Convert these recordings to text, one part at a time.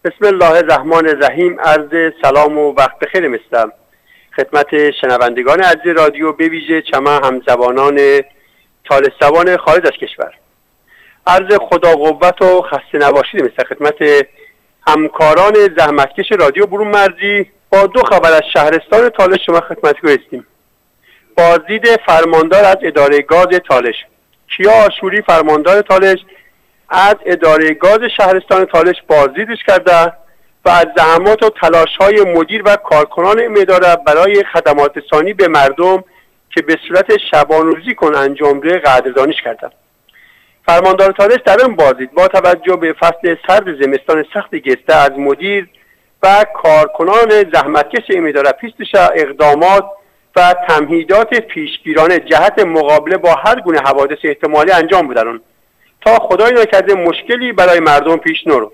بسم الله الرحمن الرحیم. عرض سلام و وقت بخیر می‌فرستم خدمت شنوندگان عزیز رادیو، به ویژه چمه همزبانان طالستوان خارج از کشور. عرض خدا قوت و خسته نباشید می‌فرستم خدمت همکاران زحمتکش رادیو برون مرزی. با دو خبر از شهرستان تالش شما خدمتتون هستیم. بازدید فرماندار از اداره گاز تالش. کیا آشوری فرماندار تالش از اداره گاز شهرستان تالش بازدیدش کرده و از زحمات و تلاش‌های مدیر و کارکنان این اداره برای خدمات رسانی به مردم که به صورت شبانه‌روزی انجام ده قدردانیش کرده. فرماندار تالش در این بازدید با توجه به فصل سرد زمستان سخت گسته از مدیر و کارکنان زحمتکش این اداره پیشش اقدامات و تمهیدات پیشگیرانه جهت مقابله با هر گونه حوادث احتمالی انجام بدن تا خدای نکرده مشکلی برای مردم پیش نرو.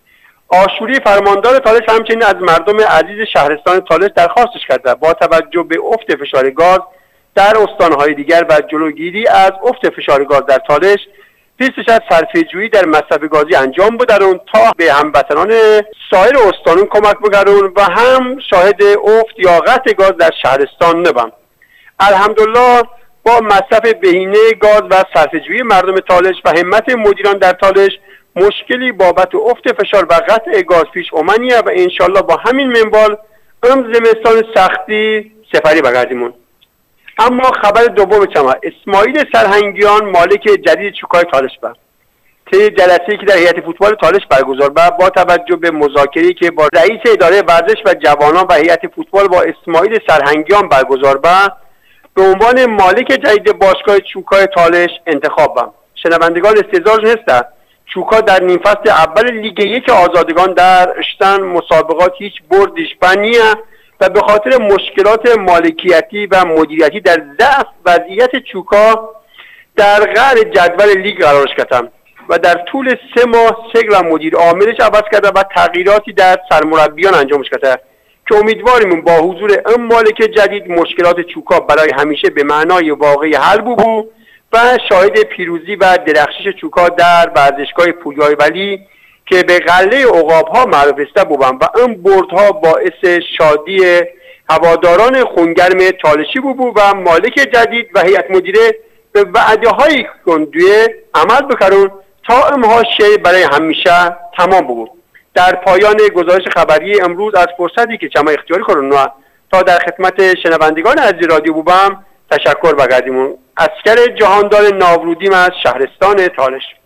آشوری فرماندار تالش همچنین از مردم عزیز شهرستان تالش درخواستش کرده با توجه به افت فشار گاز در استانهای دیگر و جلوگیری از افت فشار گاز در تالش پیشش از صرفه‌جویی در مصرف گازی انجام بدن تا به هموطنان سایر استانون کمک بگرون و هم شاهد افت یا قطع گاز در شهرستان نبن. الحمدلله با مصرف بهینه گاز و صرفه‌جویی مردم تالش و همت مدیران در تالش مشکلی بابت افت فشار و قطع گاز پیش اومنیه و انشالله با همین منوال زمستان سختی سپری بگردیمون. اما خبر دوم چما اسماعیل سرهنگیان مالک جدید چوکای تالش با طی جلسه‌ای که در هیئت فوتبال تالش برگزار با توجه به مذاکره‌ای که با رئیس اداره ورزش و جوانان و هیئت فوتبال با اسماعیل سرهنگیان برگزار به عنوان مالک جدید باشگاه چوکای تالش انتخاب بم. شنوندگان استعزاز هسته چوکا در نیم فصل اول لیگ یک آزادگان در اشتن مسابقات هیچ بردش بنیه و به خاطر مشکلات مالکیتی و مدیریتی در ضعف وضعیت چوکا در قعر جدول لیگ قرارش کردم و در طول 3 ماه سگل مدیر عاملش عوض کرده و تغییراتی در سرمربیان انجامش کرده که امیدواریم با حضور این مالک جدید مشکلات چوکا برای همیشه به معنای واقعی حل بو و شاهد پیروزی و درخشش چوکا در ورزشگاه پویای ولی که به قلعه عقاب‌ها معروف است بودن و این بردها باعث شادی هواداران خونگرم تالشی بود و مالک جدید و هیئت مدیره به وعده‌های کندوی عمل بکرون تا امها شی برای همیشه تمام بود. در پایان گزارش خبری امروز از فرصتی که چما اختیاری کردن تا در خدمت شنوندگان عزیز رادیو بودم تشکر بگردیم. اسکر جهاندار ناورودیم از شهرستان تالش.